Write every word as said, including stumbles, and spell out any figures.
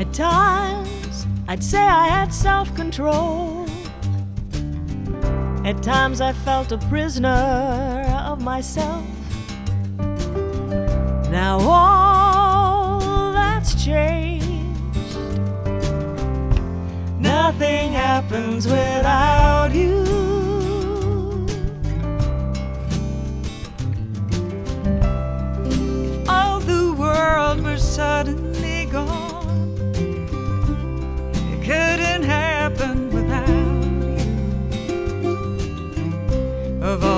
At times, I'd say I had self-control. At times I felt a prisoner of myself. Now all that's changed. Nothing happens with